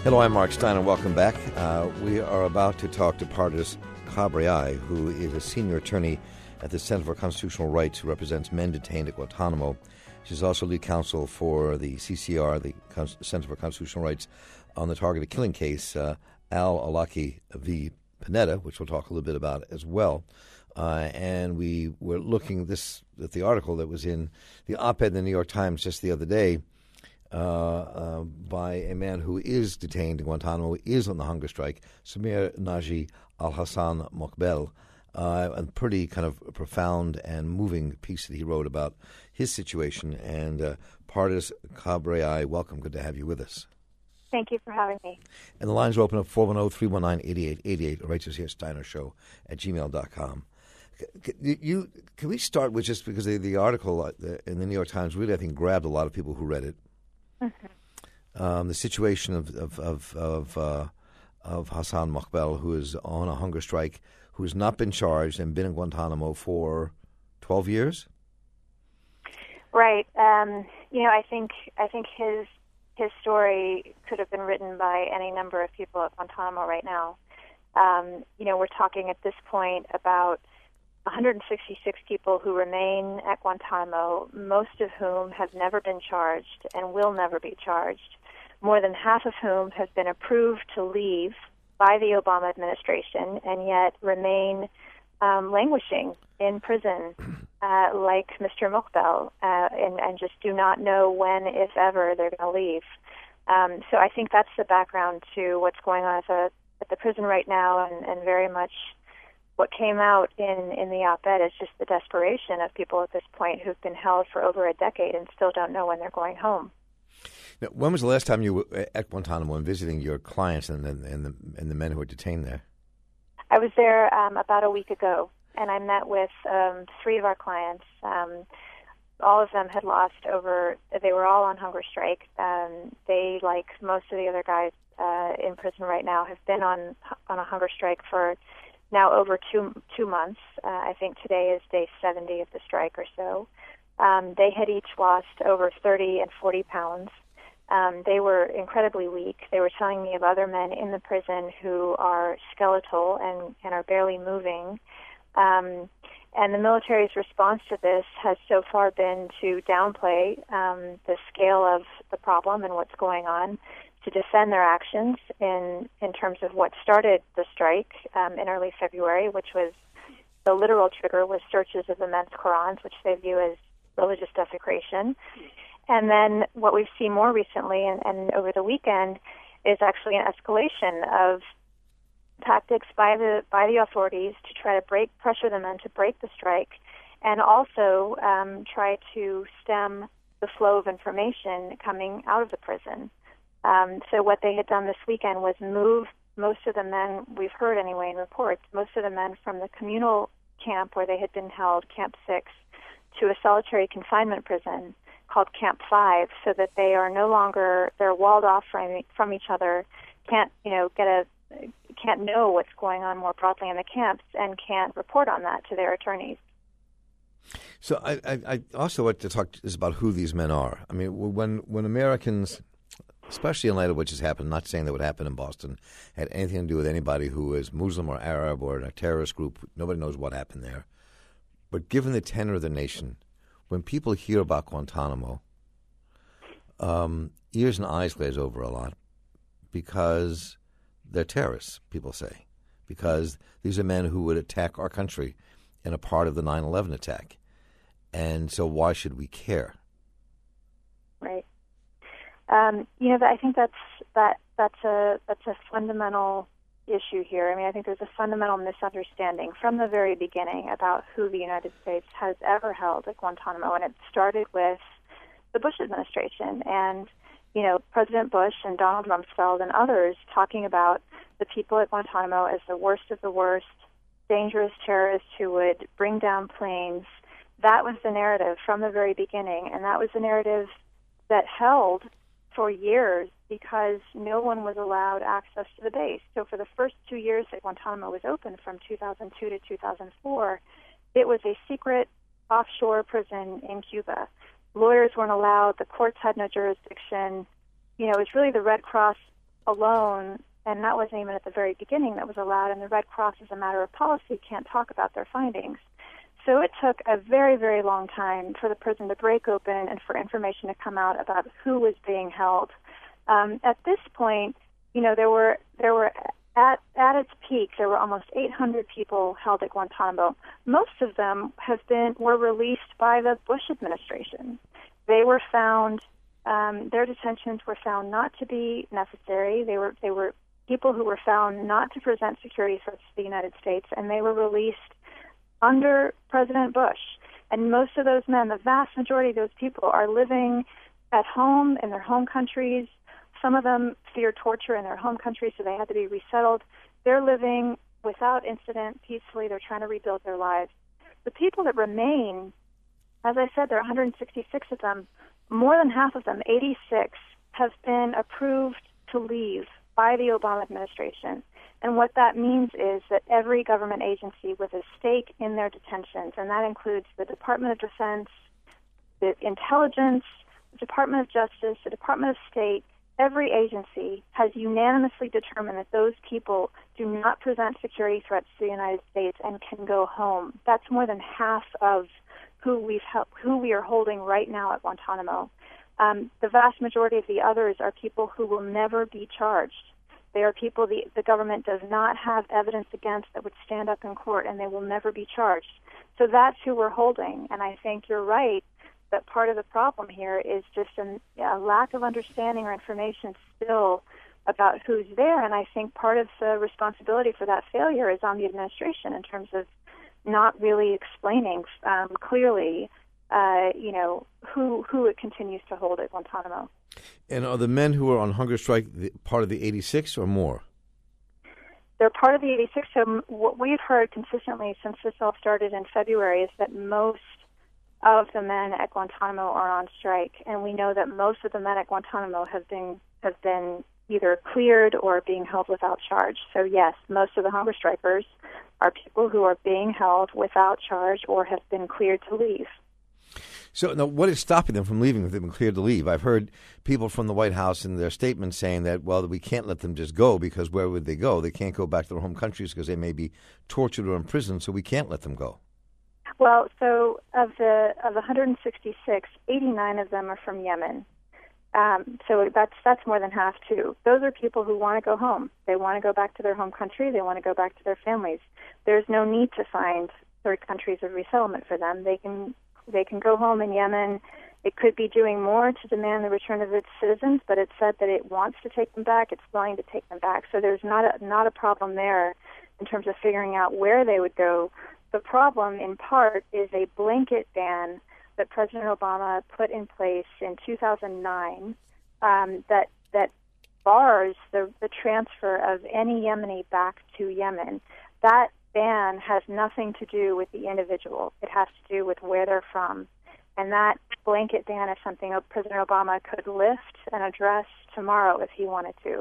Hello, I'm Mark Stein, and welcome back. We are about to talk to Pardis Khabriai, who is a senior attorney at the Center for Constitutional Rights, who represents men detained at Guantanamo. She's also lead counsel for the CCR, the Center for Constitutional Rights, on the targeted killing case, al-Awlaki v. Panetta, which we'll talk a little bit about as well. And we were looking at the article that was in the op-ed in the New York Times just the other day, by a man who is detained in Guantanamo, is on the hunger strike, Samir Naji al-Hassan Mokbel, a pretty kind of profound and moving piece that he wrote about his situation. And Pardis Khabriai, welcome. Good to have you with us. Thank you for having me. And the lines are open at 410-319-8888, or write us here, steinershow@gmail.com. Can we start with, just because the article in the New York Times really, I think, grabbed a lot of people who read it. Mm-hmm. The situation of Hassan Mokbel, who is on a hunger strike, who has not been charged and been in Guantanamo for 12 years. Right. I think his story could have been written by any number of people at Guantanamo right now. We're talking at this point about 166 people who remain at Guantanamo, most of whom have never been charged and will never be charged, more than half of whom have been approved to leave by the Obama administration and yet remain languishing in prison like Mr. Mokbel, and just do not know when, if ever, they're going to leave. So I think that's the background to what's going on at the prison right now, and very much what came out in the op-ed is just the desperation of people at this point who've been held for over a decade and still don't know when they're going home. Now, when was the last time you were at Guantanamo and visiting your clients and the men who were detained there? I was there about a week ago, and I met with 3 of our clients. All of them had they were all on hunger strike. They, like most of the other guys in prison right now, have been on a hunger strike for now over two months. I think today is day 70 of the strike or so. They had each lost over 30 and 40 pounds. They were incredibly weak. They were telling me of other men in the prison who are skeletal and are barely moving. And the military's response to this has so far been to downplay the scale of the problem and what's going on, to defend their actions in terms of what started the strike in early February, which was the literal trigger was searches of the men's Qurans, which they view as religious desecration. And then what we've seen more recently and over the weekend is actually an escalation of tactics by the authorities to try to pressure the men to break the strike, and also try to stem the flow of information coming out of the prison. So what they had done this weekend was move most of the men, we've heard anyway in reports, most of the men from the communal camp where they had been held, Camp 6, to a solitary confinement prison called Camp 5, so that they are no longer, they're walled off from each other, can't know what's going on more broadly in the camps, and can't report on that to their attorneys. So I also want to talk about who these men are. I mean, when Americans, especially in light of what just happened, not saying that what happened in Boston had anything to do with anybody who is Muslim or Arab or in a terrorist group, nobody knows what happened there. But given the tenor of the nation, when people hear about Guantanamo, ears and eyes glaze over a lot, because they're terrorists, people say, because these are men who would attack our country in a part of the 9/11 attack. And so why should we care? Right. I think that's a fundamental issue here. I mean, I think there's a fundamental misunderstanding from the very beginning about who the United States has ever held at Guantanamo, and it started with the Bush administration and, President Bush and Donald Rumsfeld and others talking about the people at Guantanamo as the worst of the worst, dangerous terrorists who would bring down planes. That was the narrative from the very beginning, and that was the narrative that held for years because no one was allowed access to the base. So for the first 2 years that Guantanamo was open, from 2002 to 2004, it was a secret offshore prison in Cuba. Lawyers weren't allowed. The courts had no jurisdiction. It was really the Red Cross alone, and that wasn't even at the very beginning, that was allowed, and the Red Cross, as a matter of policy, can't talk about their findings. So it took a very, very long time for the prison to break open and for information to come out about who was being held. At this point, there were at its peak, there were almost 800 people held at Guantanamo. Most of them were released by the Bush administration. They were found, their detentions were found not to be necessary. They were people who were found not to present security threats to the United States, and they were released under President Bush. And most of those men, the vast majority of those people, are living at home in their home countries. Some of them fear torture in their home country, so they had to be resettled. They're living without incident, peacefully. They're trying to rebuild their lives. The people that remain, as I said, there are 166 of them. More than half of them, 86, have been approved to leave by the Obama administration. And what that means is that every government agency with a stake in their detentions, and that includes the Department of Defense, the Intelligence, the Department of Justice, the Department of State, every agency has unanimously determined that those people do not present security threats to the United States and can go home. That's more than half of who we are holding right now at Guantanamo. The vast majority of the others are people who will never be charged. They are people the government does not have evidence against that would stand up in court, and they will never be charged. So that's who we're holding, and I think you're right that part of the problem here is just a lack of understanding or information still about who's there, and I think part of the responsibility for that failure is on the administration in terms of not really explaining clearly, who it continues to hold at Guantanamo. And are the men who are on hunger strike part of the 86 or more? They're part of the 86. So what we've heard consistently since this all started in February is that most of the men at Guantanamo are on strike, and we know that most of the men at Guantanamo have been either cleared or being held without charge. So yes, most of the hunger strikers are people who are being held without charge or have been cleared to leave. So now, what is stopping them from leaving if they've been cleared to leave? I've heard people from the White House in their statements saying that, well, we can't let them just go because where would they go? They can't go back to their home countries because they may be tortured or imprisoned, so we can't let them go. Well, so of the 166, 89 of them are from Yemen. So that's more than half too. Those are people who want to go home. They want to go back to their home country. They want to go back to their families. There's no need to find third countries of resettlement for them. They can go home in Yemen. It could be doing more to demand the return of its citizens, but it said that it wants to take them back. It's willing to take them back. So there's not a problem there in terms of figuring out where they would go. The problem, in part, is a blanket ban that President Obama put in place in 2009 that bars the transfer of any Yemeni back to Yemen. That ban has nothing to do with the individual. It has to do with where they're from. And that blanket ban is something President Obama could lift and address tomorrow if he wanted to.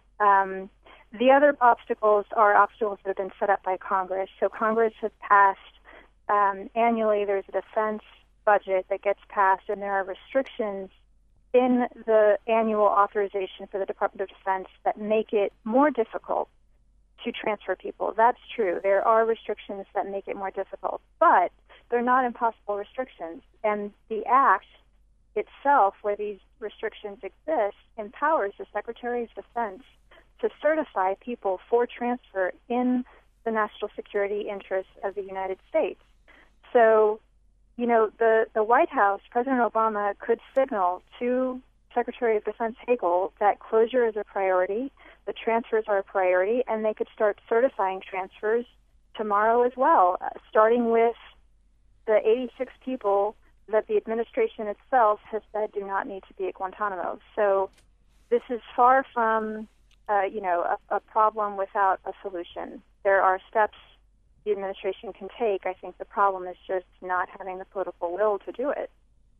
The other obstacles are obstacles that have been set up by Congress. So Congress has passed annually, there's a defense budget that gets passed, and there are restrictions in the annual authorization for the Department of Defense that make it more difficult to transfer people. That's true. There are restrictions that make it more difficult, but they're not impossible restrictions. And the Act itself, where these restrictions exist, empowers the Secretary of Defense to certify people for transfer in the national security interests of the United States. So, the White House, President Obama, could signal to Secretary of Defense Hagel that closure is a priority, the transfers are a priority, and they could start certifying transfers tomorrow as well, starting with the 86 people that the administration itself has said do not need to be at Guantanamo. So this is far from a problem without a solution. There are steps the administration can take. I think the problem is just not having the political will to do it.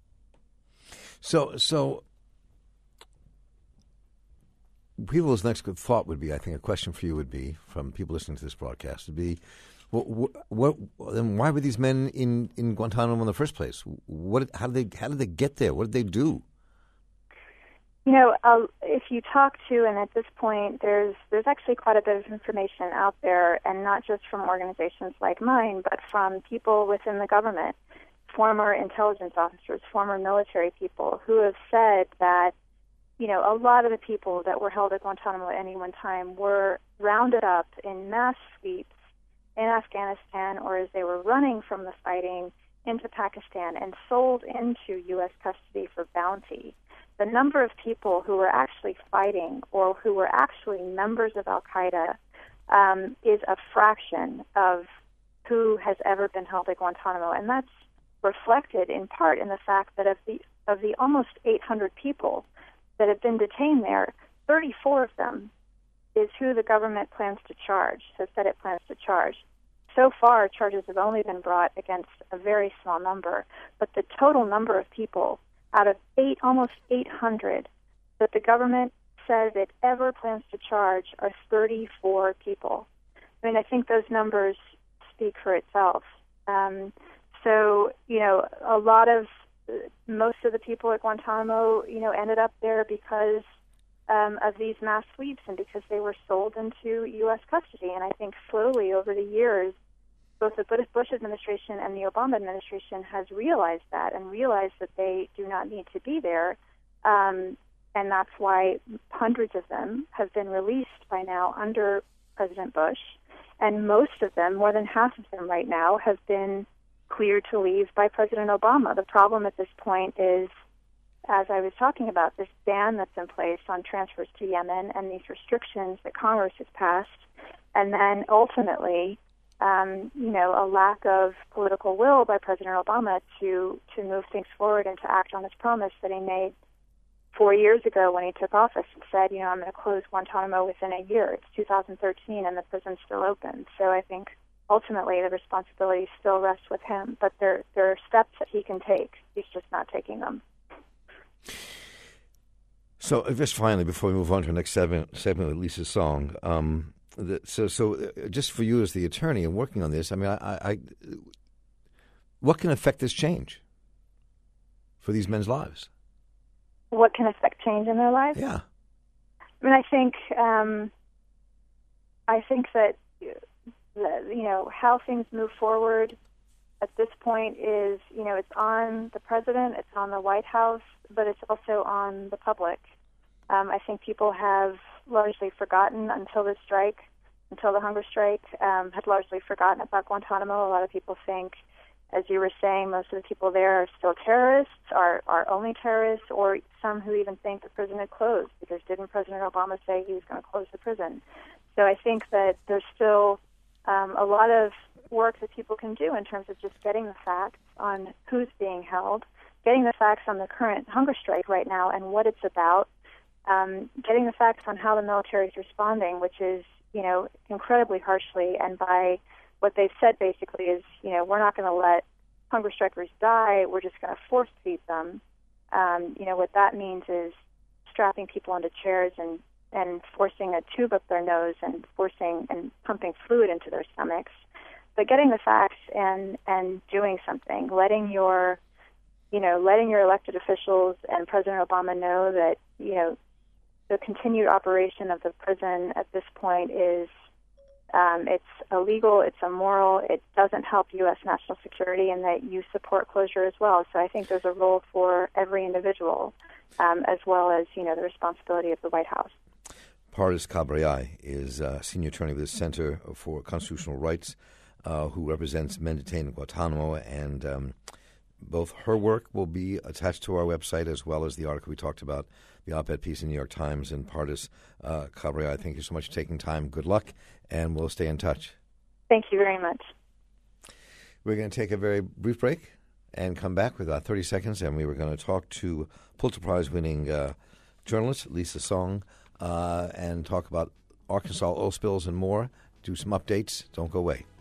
So people's next good thought would be, I think a question for you would be, from people listening to this broadcast, would be, then why were these men in Guantanamo in the first place? How did they get there? What did they do? If you talk to, and at this point, there's actually quite a bit of information out there, and not just from organizations like mine, but from people within the government, former intelligence officers, former military people, who have said that, a lot of the people that were held at Guantanamo at any one time were rounded up in mass sweeps in Afghanistan, or as they were running from the fighting into Pakistan, and sold into U.S. custody for bounty. The number of people who were actually fighting or who were actually members of Al-Qaeda is a fraction of who has ever been held at Guantanamo, and that's reflected in part in the fact that of the almost 800 people that have been detained there, 34 of them is who the government plans to charge, has said it plans to charge. So far, charges have only been brought against a very small number, but the total number of people out of almost 800 that the government says it ever plans to charge are 34 people. I think those numbers speak for itself. Most of the people at Guantanamo, ended up there because of these mass sweeps and because they were sold into U.S. custody. And I think slowly over the years, both the Bush administration and the Obama administration has realized that and realized that they do not need to be there. And that's why hundreds of them have been released by now under President Bush. And most of them, more than half of them right now, have been cleared to leave by President Obama. The problem at this point is, as I was talking about, this ban that's in place on transfers to Yemen and these restrictions that Congress has passed, and then ultimately, a lack of political will by President Obama to move things forward and to act on his promise that he made 4 years ago when he took office and said, I'm going to close Guantanamo within a year. It's 2013 and the prison's still open. So I think ultimately the responsibility still rests with him, but there are steps that he can take. He's just not taking them. So just finally, before we move on to the next segment with Lisa's song, so just for you as the attorney and working on this, what can affect this change for these men's lives? What can affect change in their lives? Yeah. I think that how things move forward at this point is, it's on the president, it's on the White House, but it's also on the public. I think people have largely forgotten until the hunger strike, had largely forgotten about Guantanamo. A lot of people think, as you were saying, most of the people there are still terrorists, are only terrorists, or some who even think the prison had closed, because didn't President Obama say he was going to close the prison? So I think that there's still a lot of work that people can do in terms of just getting the facts on who's being held, getting the facts on the current hunger strike right now and what it's about, getting the facts on how the military is responding, which is, incredibly harshly, and by what they've said basically is, we're not going to let hunger strikers die, we're just going to force feed them. What that means is strapping people onto chairs and forcing a tube up their nose and forcing and pumping fluid into their stomachs. But getting the facts and doing something, letting your elected officials and President Obama know that, the continued operation of the prison at this point is it's illegal, it's immoral, it doesn't help U.S. national security, and that you support closure as well. So I think there's a role for every individual, as well as, the responsibility of the White House. Pardis Khabriai is senior attorney with the Center for Constitutional Rights, who represents men detained in Guantanamo, and both her work will be attached to our website, as well as the article we talked about, the op-ed piece in the New York Times. And Pardis Khabriai, thank you so much for taking time. Good luck, and we'll stay in touch. Thank you very much. We're going to take a very brief break and come back with 30 seconds, and we were going to talk to Pulitzer Prize-winning journalist Lisa Song and talk about Arkansas oil spills and more, do some updates. Don't go away.